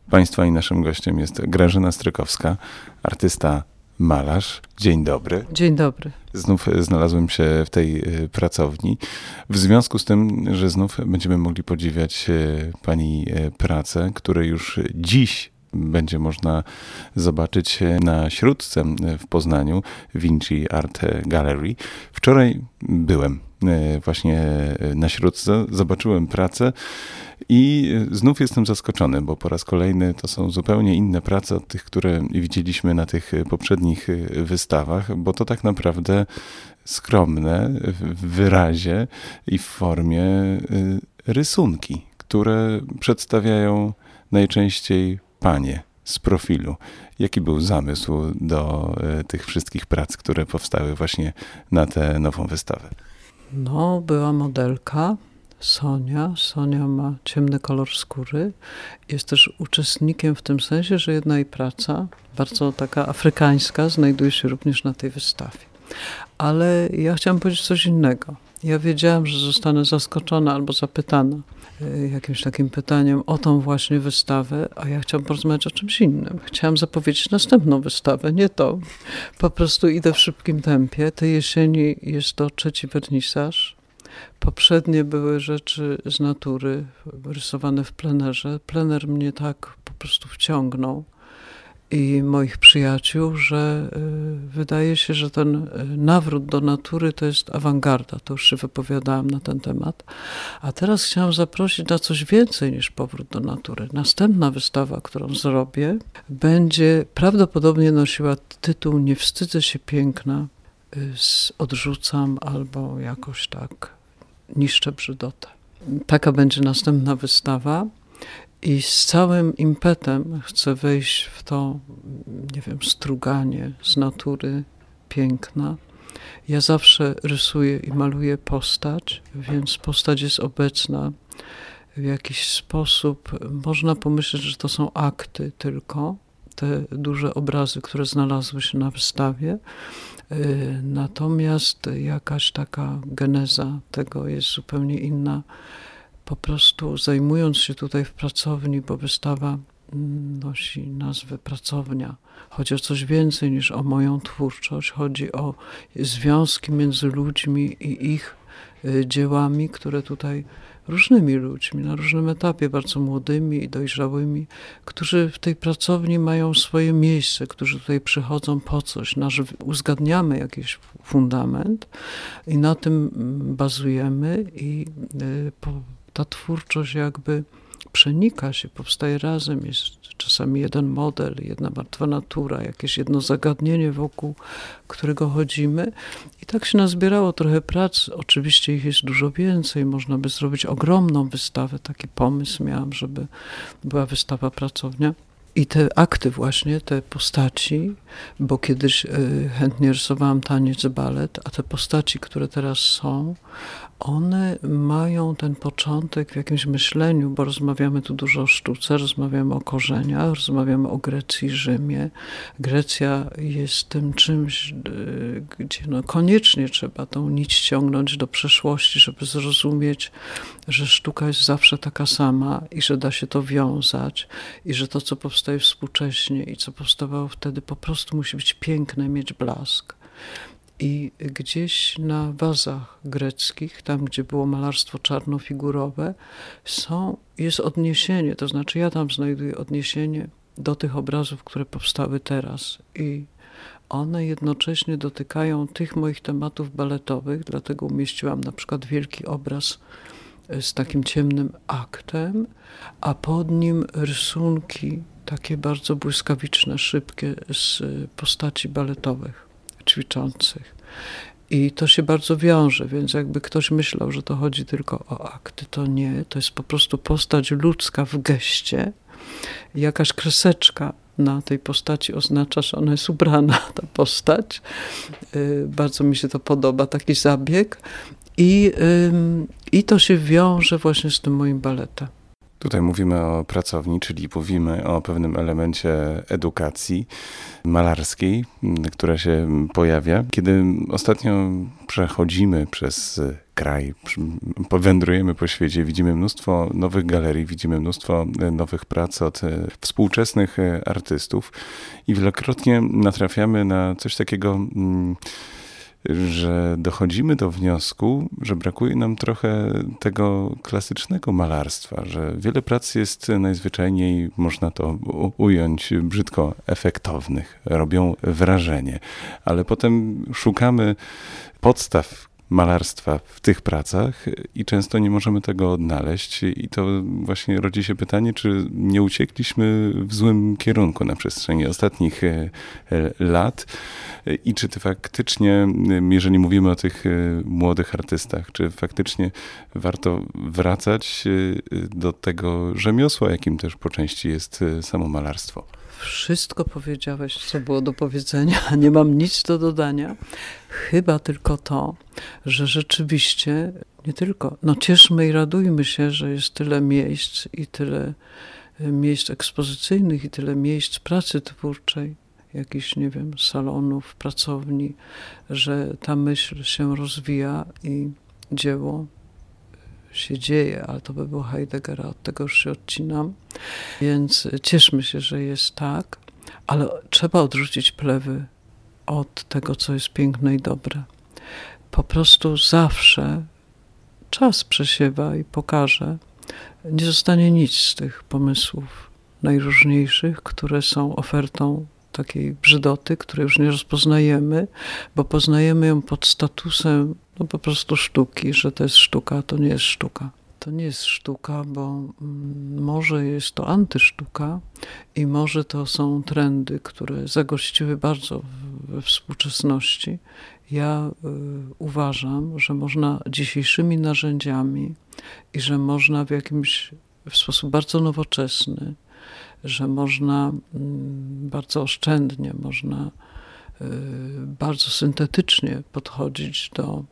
Państwa i naszym gościem jest Grażyna Strykowska, artysta, malarz. Dzień dobry. Dzień dobry. Znów znalazłem się w tej pracowni. W związku z tym, że znów będziemy mogli podziwiać pani pracę, które już dziś będzie można zobaczyć na Śródce w Poznaniu, Vinci Art Gallery. Wczoraj byłem właśnie na Śródce, zobaczyłem pracę i znów jestem zaskoczony, bo po raz kolejny to są zupełnie inne prace od tych, które widzieliśmy na tych poprzednich wystawach, bo to tak naprawdę skromne w wyrazie i w formie rysunki, które przedstawiają najczęściej panie z profilu. Jaki był zamysł do tych wszystkich prac, które powstały właśnie na tę nową wystawę? No, była modelka Sonia. Sonia ma ciemny kolor skóry. Jest też uczestnikiem w tym sensie, że jedna jej praca, bardzo taka afrykańska, znajduje się również na tej wystawie. Ale ja chciałam powiedzieć coś innego. Ja wiedziałam, że zostanę zaskoczona albo zapytana jakimś takim pytaniem o tą właśnie wystawę, a ja chciałam porozmawiać o czymś innym. Chciałam zapowiedzieć następną wystawę, nie to. Po prostu idę w szybkim tempie. Tej jesieni jest to 3. wernisaż. Poprzednie były rzeczy z natury, rysowane w plenerze. Plener mnie tak po prostu wciągnął i moich przyjaciół, że wydaje się, że ten nawrót do natury to jest awangarda. To już się wypowiadałam na ten temat. A teraz chciałam zaprosić na coś więcej niż powrót do natury. Następna wystawa, którą zrobię, będzie prawdopodobnie nosiła tytuł Nie wstydzę się piękna, odrzucam albo jakoś tak niszczę brzydotę. Taka będzie następna wystawa. I z całym impetem chcę wejść w to, nie wiem, struganie z natury piękna. Ja zawsze rysuję i maluję postać, więc postać jest obecna w jakiś sposób. Można pomyśleć, że to są akty tylko, te duże obrazy, które znalazły się na wystawie. Natomiast jakaś taka geneza tego jest zupełnie inna. Po prostu zajmując się tutaj w pracowni, bo wystawa nosi nazwę Pracownia. Chodzi o coś więcej niż o moją twórczość. Chodzi o związki między ludźmi i ich dziełami, które tutaj różnymi ludźmi, na różnym etapie, bardzo młodymi i dojrzałymi, którzy w tej pracowni mają swoje miejsce, którzy tutaj przychodzą po coś. Uzgadniamy jakiś fundament i na tym bazujemy i ta twórczość jakby przenika się, powstaje razem, jest czasami jeden model, jedna martwa natura, jakieś jedno zagadnienie, wokół którego chodzimy. I tak się nazbierało trochę prac. Oczywiście ich jest dużo więcej. Można by zrobić ogromną wystawę. Taki pomysł miałam, żeby była wystawa Pracownia. I te akty właśnie, te postaci, bo kiedyś chętnie rysowałam taniec, balet, a te postaci, które teraz są, one mają ten początek w jakimś myśleniu, bo rozmawiamy tu dużo o sztuce, rozmawiamy o korzeniach, rozmawiamy o Grecji, Rzymie. Grecja jest tym czymś, gdzie koniecznie trzeba tą nić ciągnąć do przeszłości, żeby zrozumieć, że sztuka jest zawsze taka sama i że da się to wiązać i że to, co powstaje współcześnie i co powstawało wtedy, po prostu musi być piękne, mieć blask. I gdzieś na wazach greckich, tam gdzie było malarstwo czarnofigurowe, jest odniesienie, to znaczy ja tam znajduję odniesienie do tych obrazów, które powstały teraz i one jednocześnie dotykają tych moich tematów baletowych, dlatego umieściłam na przykład wielki obraz z takim ciemnym aktem, a pod nim rysunki takie bardzo błyskawiczne, szybkie z postaci baletowych, ćwiczących. I to się bardzo wiąże, więc jakby ktoś myślał, że to chodzi tylko o akty, to nie. To jest po prostu postać ludzka w geście. Jakaś kreseczka na tej postaci oznacza, że ona jest ubrana, ta postać. Bardzo mi się to podoba, taki zabieg. I to się wiąże właśnie z tym moim baletem. Tutaj mówimy o pracowni, czyli mówimy o pewnym elemencie edukacji malarskiej, która się pojawia. Kiedy ostatnio przechodzimy przez kraj, powędrujemy po świecie, widzimy mnóstwo nowych galerii, widzimy mnóstwo nowych prac od współczesnych artystów i wielokrotnie natrafiamy na coś takiego, że dochodzimy do wniosku, że brakuje nam trochę tego klasycznego malarstwa, że wiele prac jest najzwyczajniej, można to ująć brzydko, efektownych, robią wrażenie, ale potem szukamy podstaw malarstwa w tych pracach i często nie możemy tego odnaleźć i to właśnie rodzi się pytanie, czy nie uciekliśmy w złym kierunku na przestrzeni ostatnich lat i czy ty faktycznie, jeżeli mówimy o tych młodych artystach, czy faktycznie warto wracać do tego rzemiosła, jakim też po części jest samo malarstwo? Wszystko powiedziałeś, co było do powiedzenia. Nie mam nic do dodania. Chyba tylko to, że rzeczywiście nie tylko, cieszmy i radujmy się, że jest tyle miejsc i tyle miejsc ekspozycyjnych i tyle miejsc pracy twórczej, jakichś, nie wiem, salonów, pracowni, że ta myśl się rozwija i dzieło się dzieje, ale to by było Heideggera, od tego już się odcinam. Więc cieszmy się, że jest tak, ale trzeba odrzucić plewy od tego, co jest piękne i dobre. Po prostu zawsze czas przesiewa i pokaże. Nie zostanie nic z tych pomysłów najróżniejszych, które są ofertą takiej brzydoty, której już nie rozpoznajemy, bo poznajemy ją pod statusem po prostu sztuki, że to jest sztuka, a to nie jest sztuka. To nie jest sztuka, bo może jest to antysztuka i może to są trendy, które zagościły bardzo we współczesności. Ja uważam, że można dzisiejszymi narzędziami i że można w sposób bardzo nowoczesny, że można bardzo oszczędnie, można bardzo syntetycznie podchodzić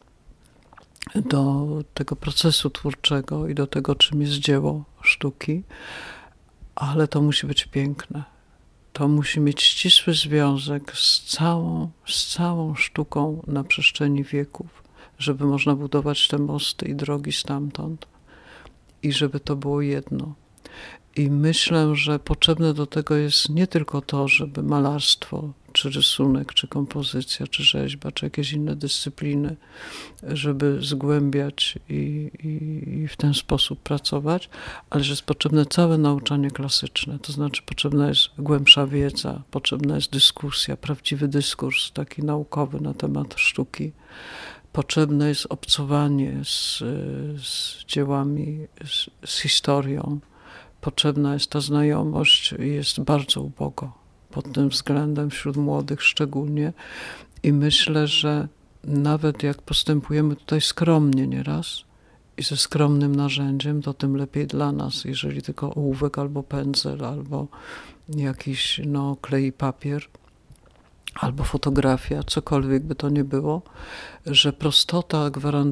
do tego procesu twórczego i do tego, czym jest dzieło sztuki, ale to musi być piękne. To musi mieć ścisły związek z całą sztuką na przestrzeni wieków, żeby można budować te mosty i drogi stamtąd i żeby to było jedno. I myślę, że potrzebne do tego jest nie tylko to, żeby malarstwo, czy rysunek, czy kompozycja, czy rzeźba, czy jakieś inne dyscypliny, żeby zgłębiać i w ten sposób pracować, ale że jest potrzebne całe nauczanie klasyczne, to znaczy potrzebna jest głębsza wiedza, potrzebna jest dyskusja, prawdziwy dyskurs taki naukowy na temat sztuki, potrzebne jest obcowanie z dziełami, z historią, potrzebna jest ta znajomość, jest bardzo ubogo pod tym względem wśród młodych szczególnie i myślę, że nawet jak postępujemy tutaj skromnie nieraz i ze skromnym narzędziem, to tym lepiej dla nas, jeżeli tylko ołówek albo pędzel, albo jakiś klej i papier, albo fotografia, cokolwiek by to nie było, że prostota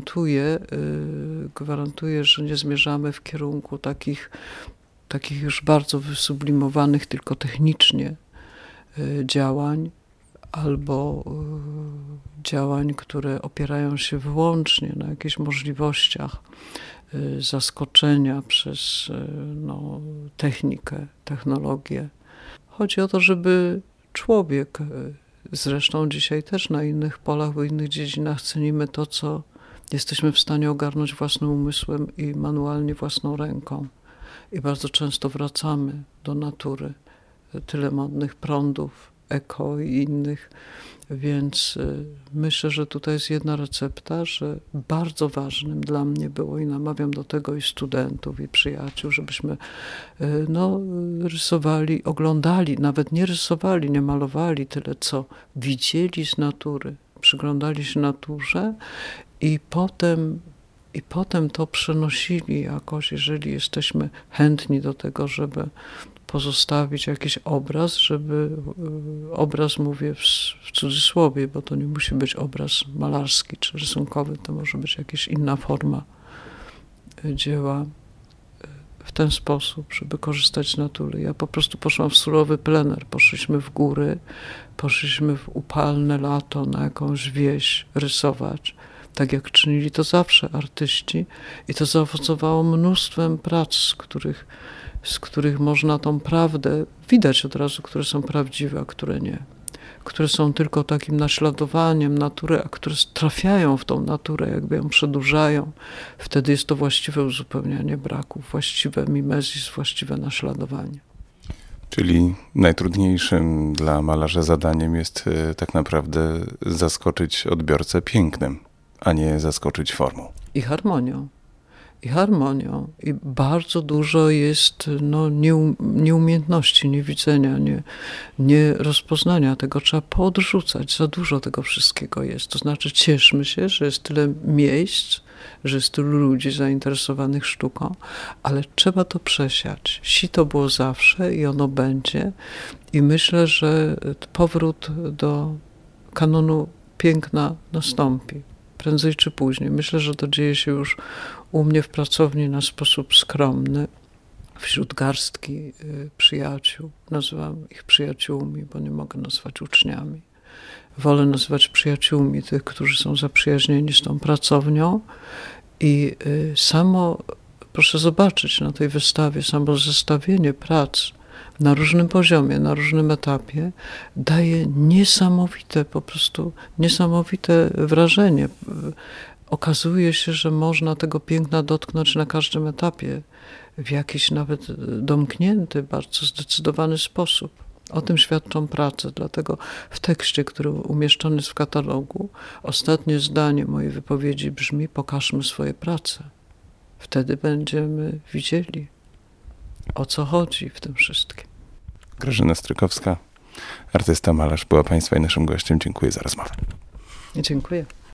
gwarantuje, że nie zmierzamy w kierunku takich już bardzo wysublimowanych tylko technicznie działań, albo działań, które opierają się wyłącznie na jakichś możliwościach zaskoczenia przez technikę, technologię. Chodzi o to, żeby człowiek, zresztą dzisiaj też na innych polach, w innych dziedzinach cenimy to, co jesteśmy w stanie ogarnąć własnym umysłem i manualnie własną ręką. I bardzo często wracamy do natury. Tyle modnych prądów, eko i innych. Więc myślę, że tutaj jest jedna recepta, że bardzo ważnym dla mnie było i namawiam do tego i studentów, i przyjaciół, żebyśmy rysowali, oglądali, nawet nie rysowali, nie malowali tyle, co widzieli z natury, przyglądali się naturze i potem to przenosili jakoś, jeżeli jesteśmy chętni do tego, żeby pozostawić jakiś obraz, żeby obraz, mówię w cudzysłowie, bo to nie musi być obraz malarski czy rysunkowy, to może być jakaś inna forma dzieła w ten sposób, żeby korzystać z natury. Ja po prostu poszłam w surowy plener, poszliśmy w góry, poszliśmy w upalne lato na jakąś wieś rysować. tak jak czynili to zawsze artyści i to zaowocowało mnóstwem prac, z których można tą prawdę widać od razu, które są prawdziwe, a które nie. Które są tylko takim naśladowaniem natury, a które trafiają w tą naturę, jakby ją przedłużają. Wtedy jest to właściwe uzupełnianie braków, właściwe mimezis, właściwe naśladowanie. Czyli najtrudniejszym dla malarza zadaniem jest tak naprawdę zaskoczyć odbiorcę pięknem, a nie zaskoczyć formą. I harmonią. I bardzo dużo jest nieumiejętności, niewidzenia, nie rozpoznania tego. Trzeba poodrzucać. Za dużo tego wszystkiego jest. To znaczy cieszmy się, że jest tyle miejsc, że jest tylu ludzi zainteresowanych sztuką, ale trzeba to przesiać. Sito było zawsze i ono będzie. I myślę, że powrót do kanonu piękna nastąpi. Prędzej czy później. Myślę, że to dzieje się już u mnie w pracowni na sposób skromny, wśród garstki przyjaciół. Nazywam ich przyjaciółmi, bo nie mogę nazwać uczniami. Wolę nazywać przyjaciółmi tych, którzy są zaprzyjaźnieni z tą pracownią. I proszę zobaczyć na tej wystawie, samo zestawienie prac na różnym poziomie, na różnym etapie daje po prostu niesamowite wrażenie. Okazuje się, że można tego piękna dotknąć na każdym etapie, w jakiś nawet domknięty, bardzo zdecydowany sposób. O tym świadczą prace, dlatego w tekście, który umieszczony jest w katalogu, ostatnie zdanie mojej wypowiedzi brzmi: pokażmy swoje prace. Wtedy będziemy widzieli, o co chodzi w tym wszystkim. Grażyna Strykowska, artysta, malarz, była Państwa i naszym gościem. Dziękuję za rozmowę. Dziękuję.